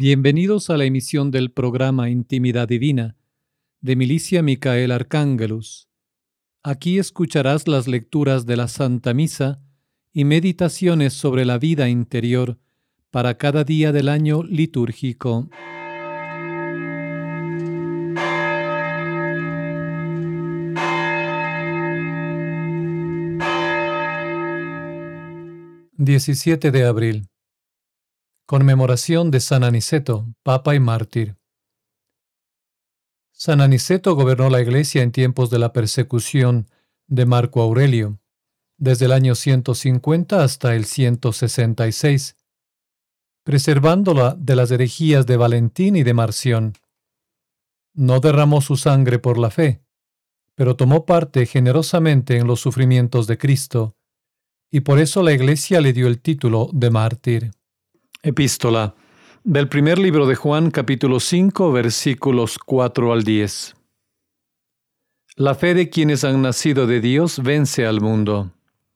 Bienvenidos a la emisión del programa Intimidad Divina de Milicia Micael Arcángelus. Aquí escucharás las lecturas de la Santa Misa y meditaciones sobre la vida interior para cada día del año litúrgico. (17 de abril). Conmemoración de San Aniceto, Papa y Mártir. San Aniceto gobernó la Iglesia en tiempos de la persecución de Marco Aurelio, desde el año 150 hasta el 166, preservándola de las herejías de Valentín y de Marción. No derramó su sangre por la fe, pero tomó parte generosamente en los sufrimientos de Cristo, y por eso la Iglesia le dio el título de mártir. Epístola del primer libro de Juan, capítulo 5, versículos 4 al 10. La fe de quienes han nacido de Dios vence al mundo.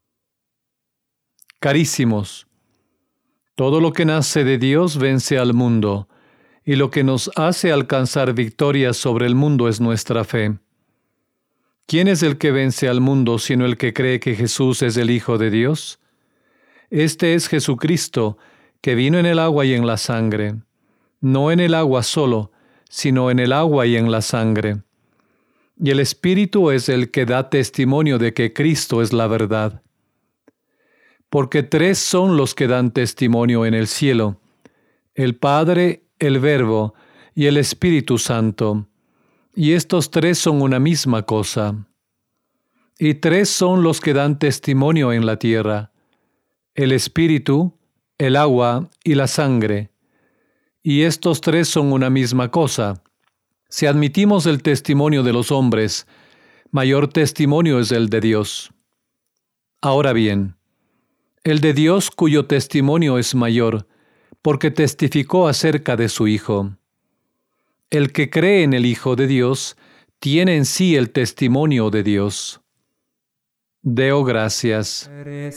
Carísimos, todo lo que nace de Dios vence al mundo, y lo que nos hace alcanzar victoria sobre el mundo es nuestra fe. ¿Quién es el que vence al mundo sino el que cree que Jesús es el Hijo de Dios? Este es Jesucristo, que vino en el agua y en la sangre, no en el agua solo, sino en el agua y en la sangre. Y el Espíritu es el que da testimonio de que Cristo es la verdad. Porque tres son los que dan testimonio en el cielo: el Padre, el Verbo y el Espíritu Santo. Y estos tres son una misma cosa. Y tres son los que dan testimonio en la tierra: el Espíritu, el agua y la sangre. Y estos tres son una misma cosa. Si admitimos el testimonio de los hombres, mayor testimonio es el de Dios. Ahora bien, el de Dios cuyo testimonio es mayor, porque testificó acerca de su Hijo. El que cree en el Hijo de Dios tiene en sí el testimonio de Dios. Deo gracias.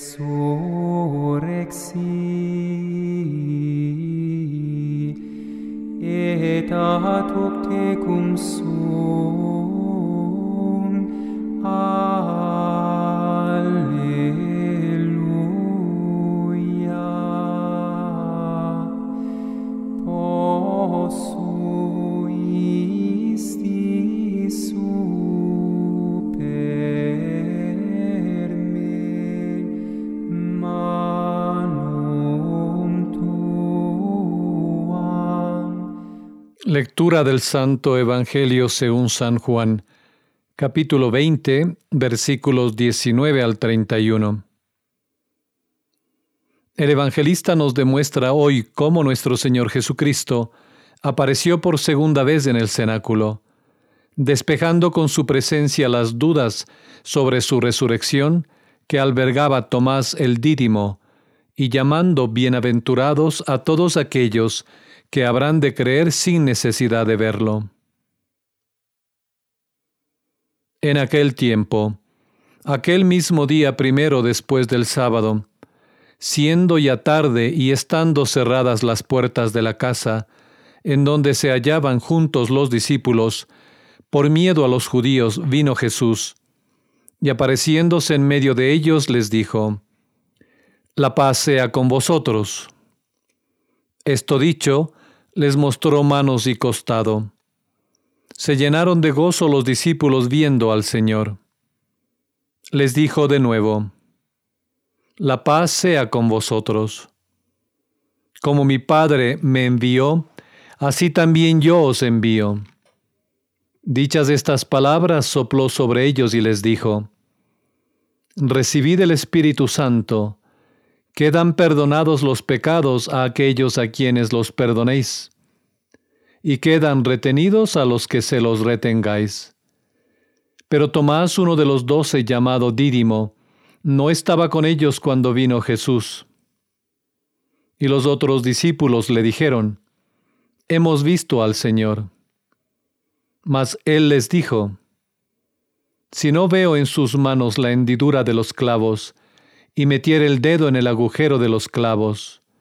Et ad hoc tecum sum. Alleluia. Posu isti super me manum tuam. Lectura del Santo Evangelio según San Juan, capítulo 20, versículos 19 al 31. El evangelista nos demuestra hoy cómo nuestro Señor Jesucristo apareció por segunda vez en el cenáculo, despejando con su presencia las dudas sobre su resurrección que albergaba Tomás el Dídimo, y llamando bienaventurados a todos aquellos que habrán de creer sin necesidad de verlo. En aquel tiempo, aquel mismo día primero después del sábado, siendo ya tarde y estando cerradas las puertas de la casa, en donde se hallaban juntos los discípulos, por miedo a los judíos vino Jesús, y apareciéndose en medio de ellos les dijo: «La paz sea con vosotros». Esto dicho, les mostró manos y costado. Se llenaron de gozo los discípulos viendo al Señor. Les dijo de nuevo: «La paz sea con vosotros. Como mi Padre me envió, así también yo os envío». Dichas estas palabras, sopló sobre ellos y les dijo: «Recibid el Espíritu Santo. Quedan perdonados los pecados a aquellos a quienes los perdonéis, y quedan retenidos a los que se los retengáis». Pero Tomás, uno de los 12, llamado Dídimo, no estaba con ellos cuando vino Jesús. Y los otros discípulos le dijeron: «Hemos visto al Señor». Mas él les dijo: «Si no veo en sus manos la hendidura de los clavos, y metiere el dedo en el agujero de los clavos,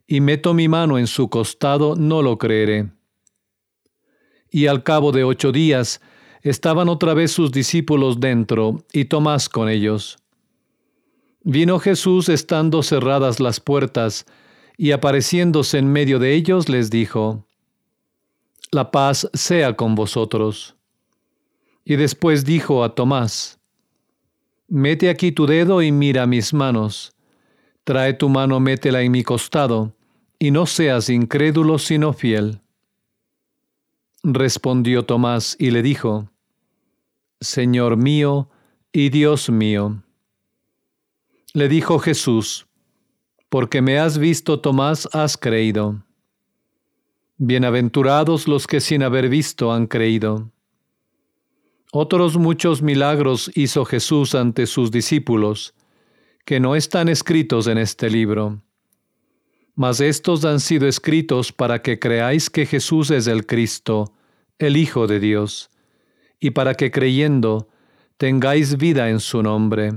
y meto mi mano en su costado, no lo creeré. Y al cabo de 8 días, estaban otra vez sus discípulos dentro, y Tomás con ellos. Vino Jesús estando cerradas las puertas, y apareciéndose en medio de ellos, les dijo: La paz sea con vosotros. Y después dijo a Tomás: Mete aquí tu dedo y mira mis manos. Trae tu mano, métela en mi costado, y no seas incrédulo sino fiel. Respondió Tomás y le dijo: Señor mío y Dios mío. Le dijo Jesús: Porque me has visto, Tomás, has creído. Bienaventurados los que sin haber visto han creído. Otros muchos milagros hizo Jesús ante sus discípulos, que no están escritos en este libro. Mas estos han sido escritos para que creáis que Jesús es el Cristo, el Hijo de Dios, y para que creyendo tengáis vida en su nombre.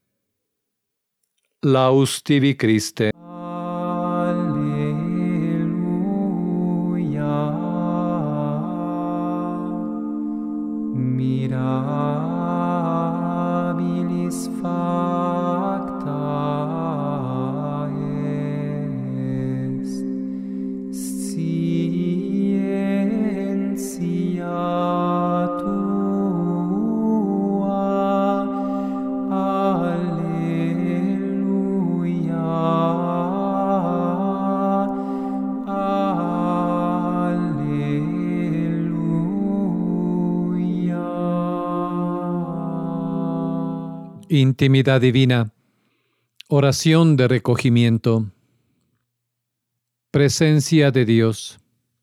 Laus tibi Christe. Alleluia. Mirabilis facta est, scientia tua. Alleluia. Alleluia. Intimidad divina. Oración de recogimiento. Presencia de Dios.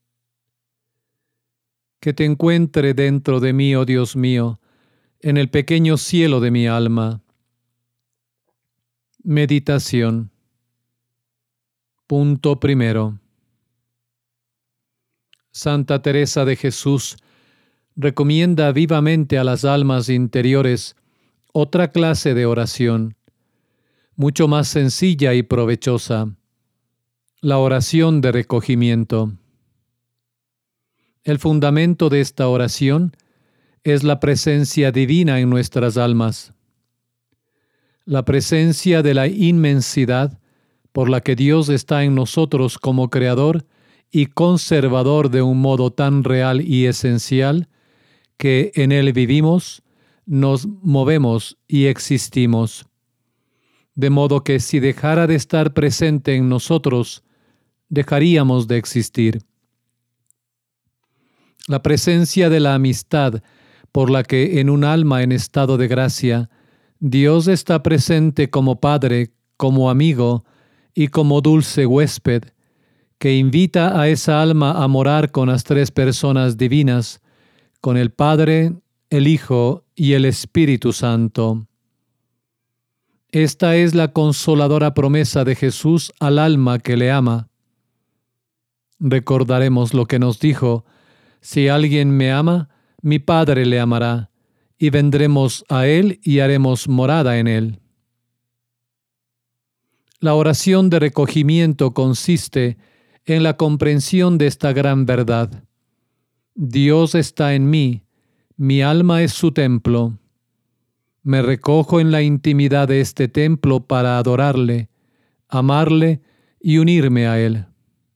Que te encuentre dentro de mí, oh Dios mío, en el pequeño cielo de mi alma. Meditación. Punto primero. Santa Teresa de Jesús recomienda vivamente a las almas interiores otra clase de oración, mucho más sencilla y provechosa: la oración de recogimiento. El fundamento de esta oración es la presencia divina en nuestras almas, la presencia de la inmensidad por la que Dios está en nosotros como creador y conservador de un modo tan real y esencial que en Él vivimos, nos movemos y existimos. De modo que si dejara de estar presente en nosotros, dejaríamos de existir. La presencia de la amistad por la que en un alma en estado de gracia, Dios está presente como Padre, como amigo y como dulce huésped, que invita a esa alma a morar con las 3 personas divinas, con el Padre, el Hijo y el Espíritu Santo. Esta es la consoladora promesa de Jesús al alma que le ama. Recordaremos lo que nos dijo: si alguien me ama, mi Padre le amará, y vendremos a Él y haremos morada en Él. La oración de recogimiento consiste en la comprensión de esta gran verdad. Dios está en mí, mi alma es su templo. Me recojo en la intimidad de este templo para adorarle, amarle y unirme a Él.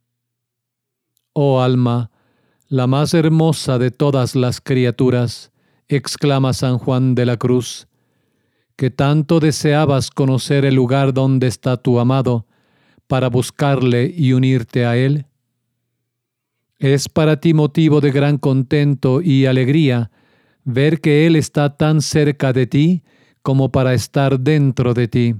Oh alma, la más hermosa de todas las criaturas, exclama San Juan de la Cruz, que tanto deseabas conocer el lugar donde está tu amado, para buscarle y unirte a Él. Es para ti motivo de gran contento y alegría ver que Él está tan cerca de ti como para estar dentro de ti.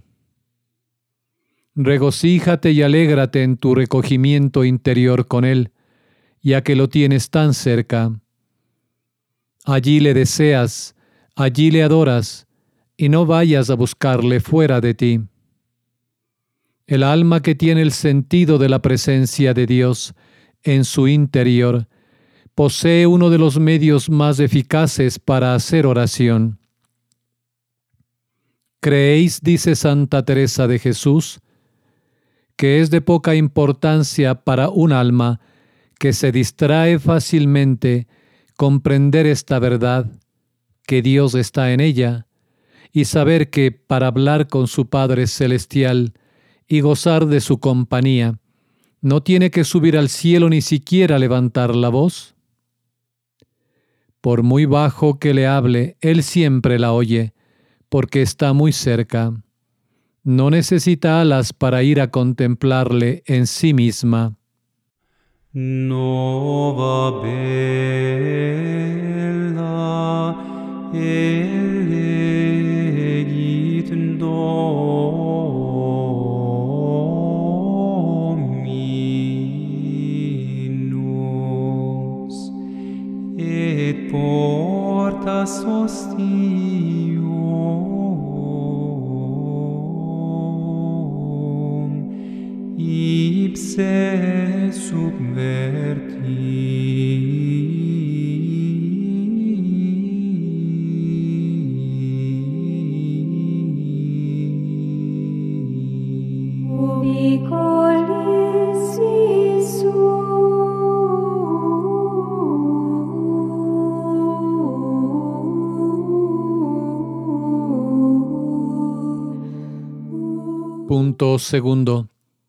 Regocíjate y alégrate en tu recogimiento interior con Él, ya que lo tienes tan cerca. Allí le deseas, allí le adoras, y no vayas a buscarle fuera de ti. El alma que tiene el sentido de la presencia de Dios en su interior posee uno de los medios más eficaces para hacer oración. ¿Creéis, dice Santa Teresa de Jesús, que es de poca importancia para un alma que se distrae fácilmente comprender esta verdad, que Dios está en ella, y saber que para hablar con su Padre Celestial y gozar de su compañía, no tiene que subir al cielo ni siquiera levantar la voz? Por muy bajo que le hable, Él siempre la oye, porque está muy cerca. No necesita alas para ir a contemplarle en sí misma. Nova bella elegit Dominus et portas ostium ipse subverti. Ubi colis Punto segundo.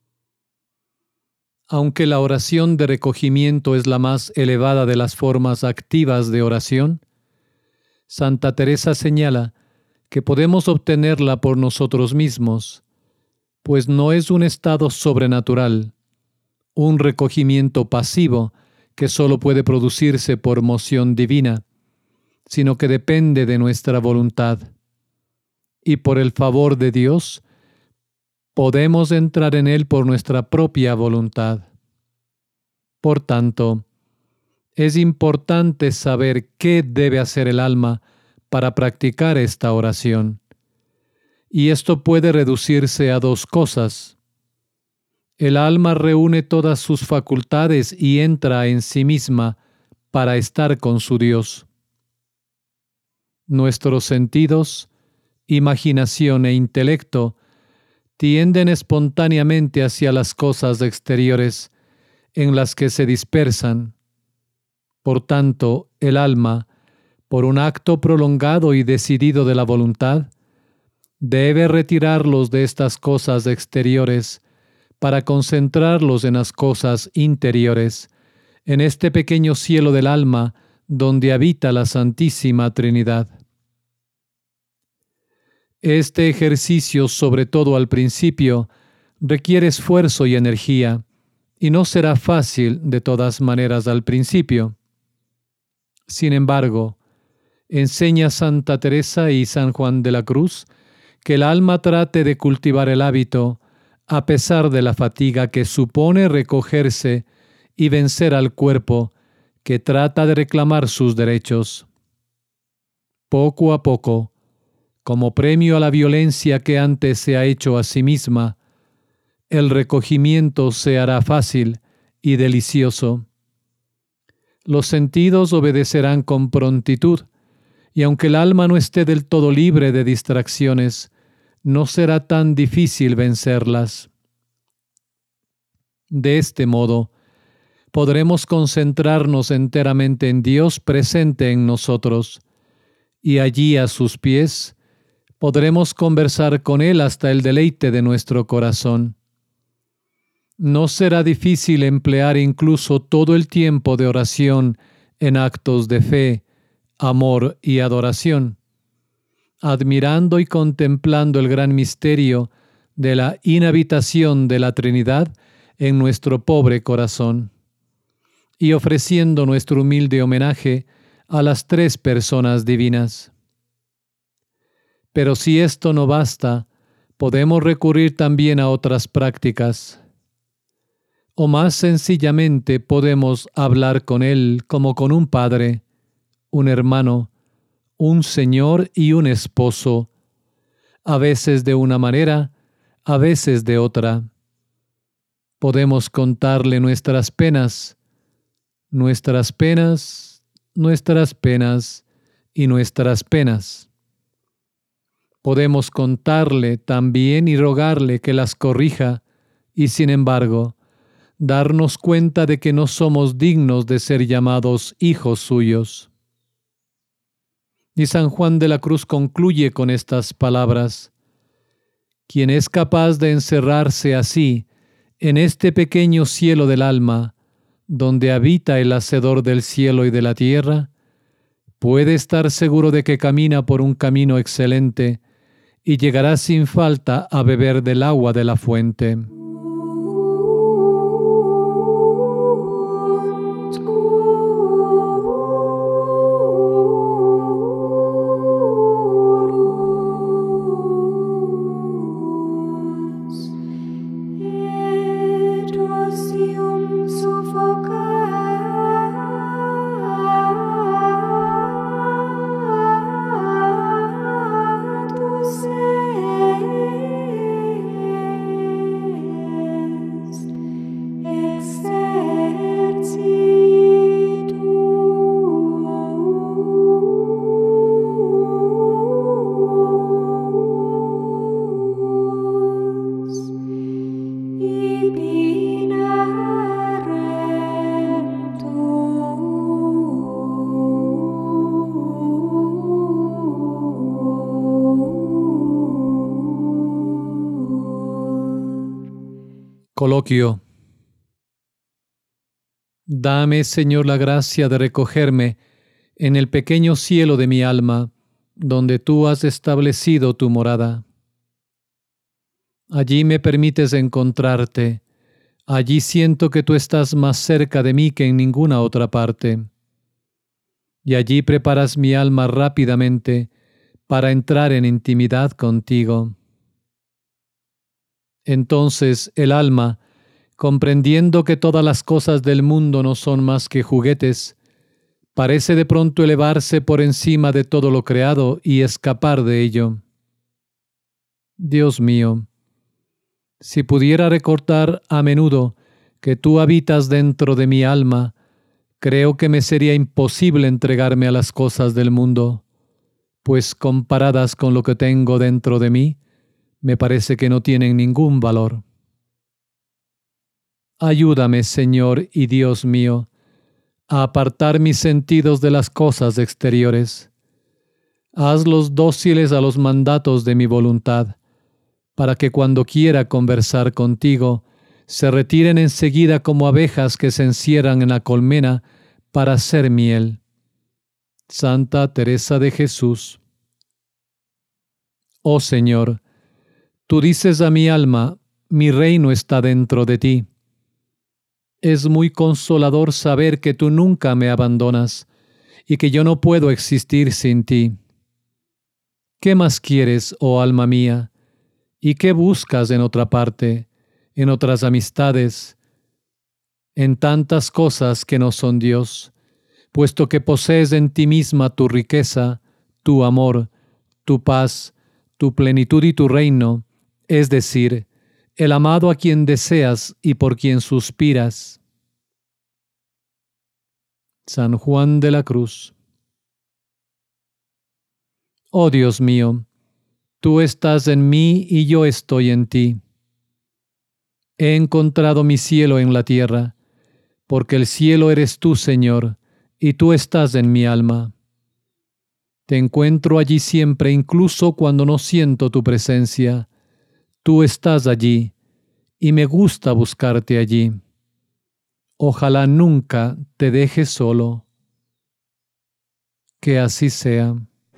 Aunque la oración de recogimiento es la más elevada de las formas activas de oración, Santa Teresa señala que podemos obtenerla por nosotros mismos, pues no es un estado sobrenatural, un recogimiento pasivo que solo puede producirse por moción divina, sino que depende de nuestra voluntad. Y por el favor de Dios, podemos entrar en él por nuestra propia voluntad. Por tanto, es importante saber qué debe hacer el alma para practicar esta oración. Y esto puede reducirse a dos cosas. El alma reúne todas sus facultades y entra en sí misma para estar con su Dios. Nuestros sentidos, imaginación e intelecto tienden espontáneamente hacia las cosas exteriores en las que se dispersan. Por tanto, el alma, por un acto prolongado y decidido de la voluntad, debe retirarlos de estas cosas exteriores para concentrarlos en las cosas interiores, en este pequeño cielo del alma donde habita la Santísima Trinidad. Este ejercicio, sobre todo al principio, requiere esfuerzo y energía, y no será fácil de todas maneras al principio. Sin embargo, enseña Santa Teresa y San Juan de la Cruz que el alma trate de cultivar el hábito, a pesar de la fatiga que supone recogerse y vencer al cuerpo que trata de reclamar sus derechos. Poco a poco, como premio a la violencia que antes se ha hecho a sí misma, el recogimiento se hará fácil y delicioso. Los sentidos obedecerán con prontitud, y aunque el alma no esté del todo libre de distracciones, no será tan difícil vencerlas. De este modo, podremos concentrarnos enteramente en Dios presente en nosotros, y allí a sus pies podremos conversar con Él hasta el deleite de nuestro corazón. No será difícil emplear incluso todo el tiempo de oración en actos de fe, amor y adoración, admirando y contemplando el gran misterio de la inhabitación de la Trinidad en nuestro pobre corazón, y ofreciendo nuestro humilde homenaje a las tres personas divinas. Pero si esto no basta, podemos recurrir también a otras prácticas. O más sencillamente podemos hablar con Él como con un padre, un hermano, un señor y un esposo, a veces de una manera, a veces de otra. Podemos contarle nuestras penas y nuestras penas. Podemos contarle también y rogarle que las corrija y sin embargo, darnos cuenta de que no somos dignos de ser llamados hijos suyos. Y San Juan de la Cruz concluye con estas palabras: quien es capaz de encerrarse así en este pequeño cielo del alma, donde habita el Hacedor del cielo y de la tierra, puede estar seguro de que camina por un camino excelente y llegará sin falta a beber del agua de la fuente. Coloquio. Dame, Señor, la gracia de recogerme en el pequeño cielo de mi alma, donde tú has establecido tu morada. Allí me permites encontrarte. Allí siento que tú estás más cerca de mí que en ninguna otra parte. Y allí preparas mi alma rápidamente para entrar en intimidad contigo. Entonces el alma, comprendiendo que todas las cosas del mundo no son más que juguetes, parece de pronto elevarse por encima de todo lo creado y escapar de ello. Dios mío, si pudiera recordar a menudo que tú habitas dentro de mi alma, creo que me sería imposible entregarme a las cosas del mundo, pues comparadas con lo que tengo dentro de mí, me parece que no tienen ningún valor. Ayúdame, Señor y Dios mío, a apartar mis sentidos de las cosas exteriores. Hazlos dóciles a los mandatos de mi voluntad, para que cuando quiera conversar contigo, se retiren enseguida como abejas que se encierran en la colmena para hacer miel. Santa Teresa de Jesús. Oh Señor, tú dices a mi alma, mi reino está dentro de ti. Es muy consolador saber que tú nunca me abandonas y que yo no puedo existir sin ti. ¿Qué más quieres, oh alma mía? ¿Y qué buscas en otra parte, en otras amistades, en tantas cosas que no son Dios, puesto que posees en ti misma tu riqueza, tu amor, tu paz, tu plenitud y tu reino, es decir, el amado a quien deseas y por quien suspiras? San Juan de la Cruz. Oh Dios mío, tú estás en mí y yo estoy en ti. He encontrado mi cielo en la tierra, porque el cielo eres tú, Señor, y tú estás en mi alma. Te encuentro allí siempre, incluso cuando no siento tu presencia. Tú estás allí, y me gusta buscarte allí. Ojalá nunca te deje solo. Que así sea.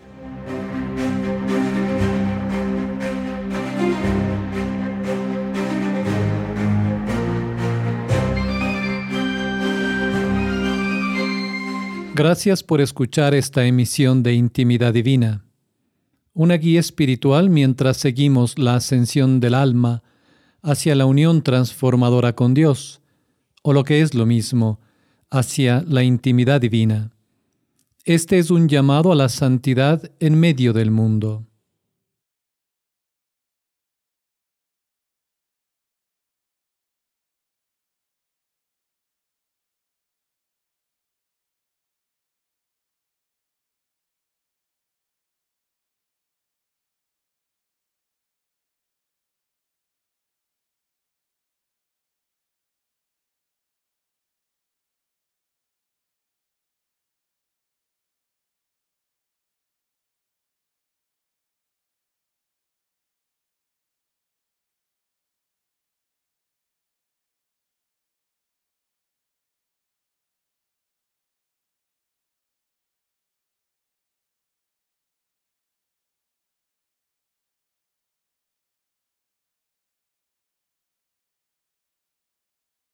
Gracias por escuchar esta emisión de Intimidad Divina, una guía espiritual mientras seguimos la ascensión del alma hacia la unión transformadora con Dios, o lo que es lo mismo, hacia la intimidad divina. Este es un llamado a la santidad en medio del mundo.